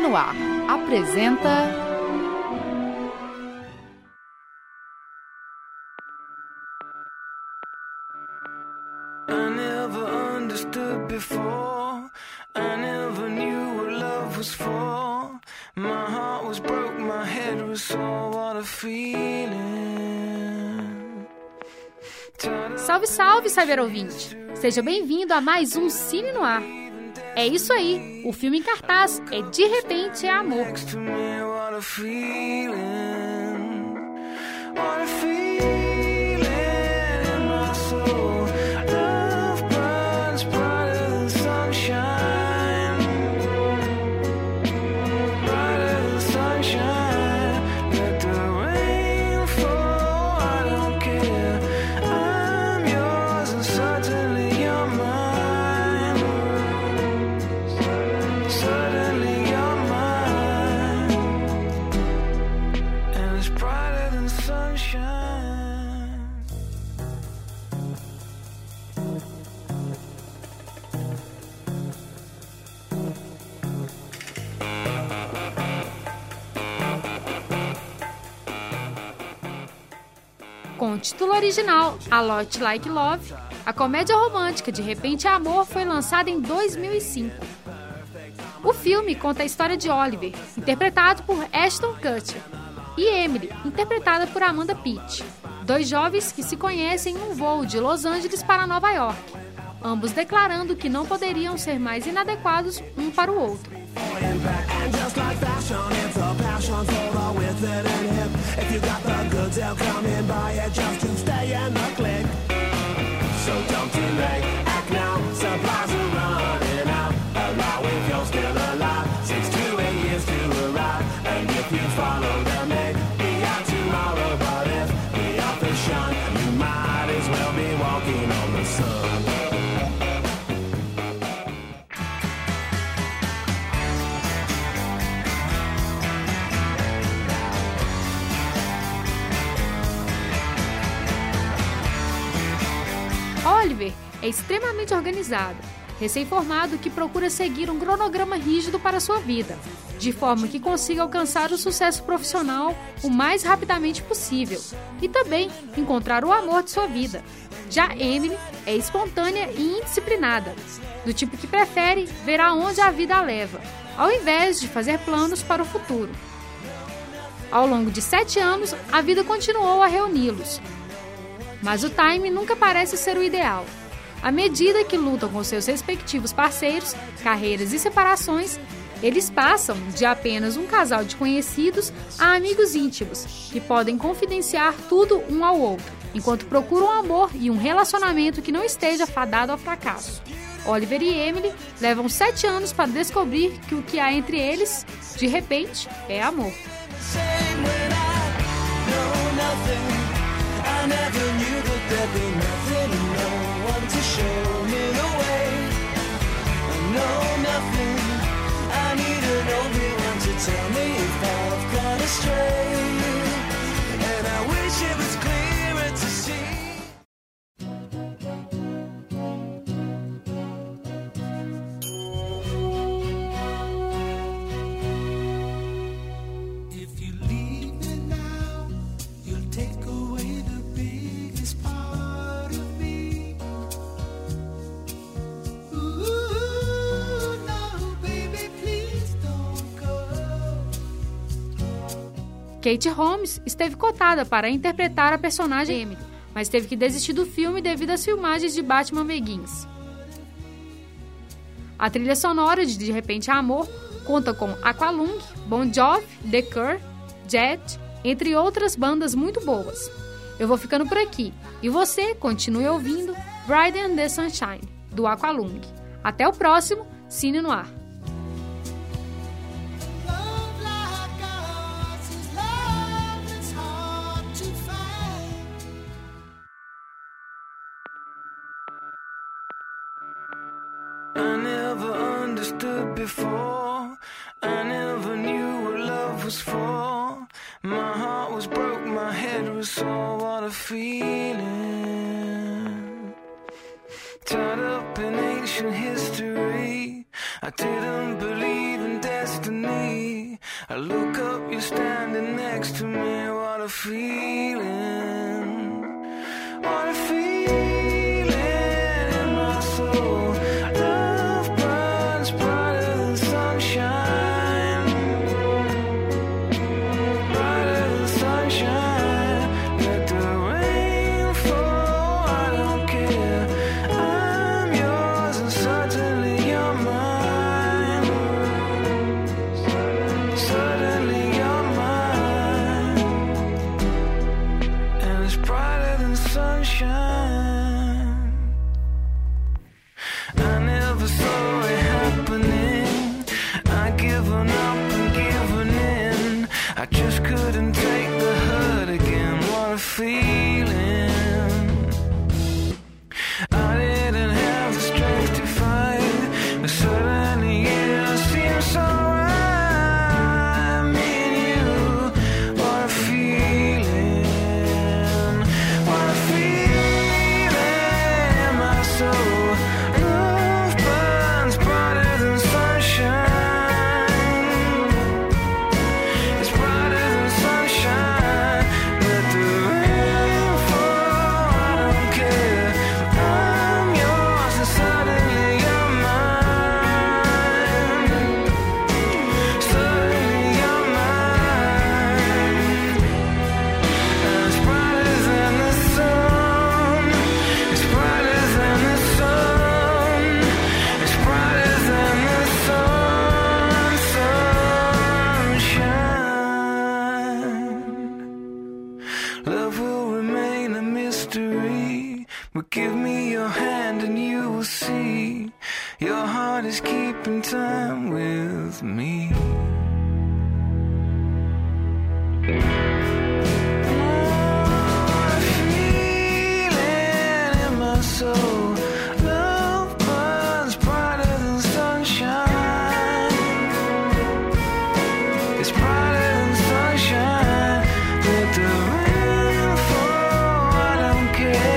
no Ar apresenta... I never understood before. I never knew what love was for. My heart was broke, my head was sore. What a feeling. Salve, salve, cyber ouvinte! Seja bem-vindo a mais um Cine no Ar. É isso aí, o filme em cartaz é De Repente é Amor. Next to me, what a feeling. What a feeling in my soul. Love burns brighter than sunshine. Brighter than sunshine. Let the rain fall, I don't care. I'm yours and certainly you're mine. Certainly you're mine. And it's brighter than sunshine. Com o título original A Lot Like Love, a comédia romântica De Repente é Amor foi lançada em 2005. O filme conta a história de Oliver, interpretado por Ashton Kutcher, e Emily, interpretada por Amanda Peet, dois jovens que se conhecem em um voo de Los Angeles para Nova York, ambos declarando que não poderiam ser mais inadequados um para o outro. And just like fashion, it's a passion for the with it and hip. If you got the goods, they'll come and buy it just to stay in the clique. So don't delay, act now, supplies are running out. Allow if you're still alive, 6 to 8 years to arrive. And if you follow the make, be out tomorrow. But if the author shun, you might as well be walking on the sun. Oliver é extremamente organizado, recém-formado que procura seguir um cronograma rígido para sua vida, de forma que consiga alcançar o sucesso profissional o mais rapidamente possível e também encontrar o amor de sua vida. Já Emily é espontânea e indisciplinada, do tipo que prefere ver aonde a vida a leva, ao invés de fazer planos para o futuro. Ao longo de 7 anos, a vida continuou a reuni-los, mas o time nunca parece ser o ideal. À medida que lutam com seus respectivos parceiros, carreiras e separações, eles passam de apenas um casal de conhecidos a amigos íntimos, que podem confidenciar tudo um ao outro, enquanto procuram amor e um relacionamento que não esteja fadado ao fracasso. Oliver e Emily levam 7 anos para descobrir que o que há entre eles, de repente, é amor. I never knew that there'd be nothing and no one to show me the way. I know nothing. I need an everyone to tell me if I've gone astray. And I wish it was clearer to see. If you leave me now, you'll take away the biggest part of me. Ooh, no, baby, please don't go. Kate Holmes esteve cotada para interpretar a personagem Emily, mas teve que desistir do filme devido às filmagens de Batman Begins. A trilha sonora de Repente é Amor conta com Aqualung, Bon Jovi, The Cure, Jet, entre outras bandas muito boas. Eu vou ficando por aqui e você continue ouvindo Brighter Than the Sunshine, do Aqualung. Até o próximo Cine no Ar. Love like ours is love that's hard to find. I never understood before. I never knew what love was for. My heart was broke, my head was sore. What a feeling. Tied up in ancient history. I didn't believe in destiny. I just couldn't take the hurt again. What a feeling. I didn't have the strength to fight, but suddenly it seems so right. Me and you, what a feeling. What a feeling in my soul. Love burns brighter than sunshine. Give me your hand and you will see your heart is keeping time with me. I'm feeling in my soul. Love burns brighter than sunshine. It's brighter than sunshine. Let the rain fall, I don't care.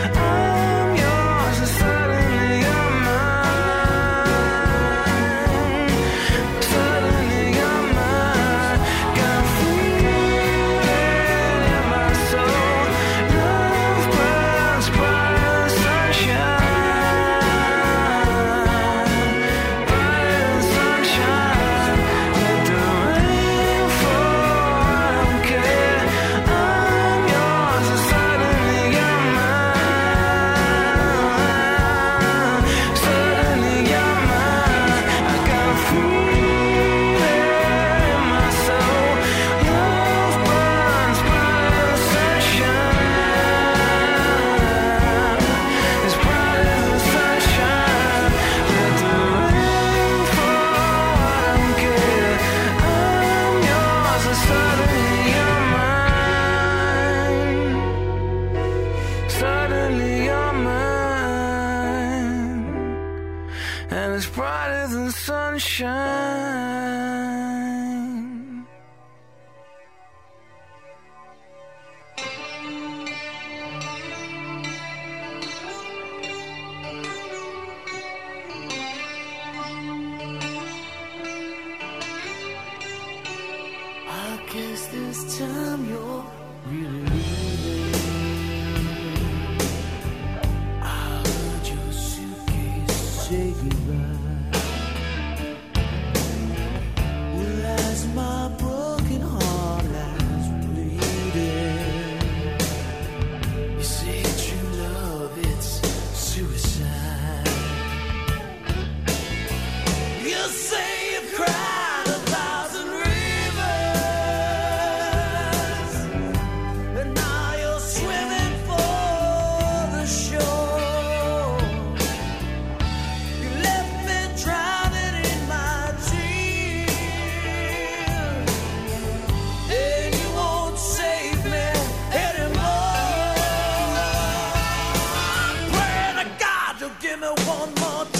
Sunshine. I guess this time you're really leaving. I heard your suitcase say goodbye. My broken heart lies bleeding. You say true love, it's suicide. You say you've cried 1,000 rivers, and now you're swimming for the shore. You left me drowning in my tears. Give me one more time.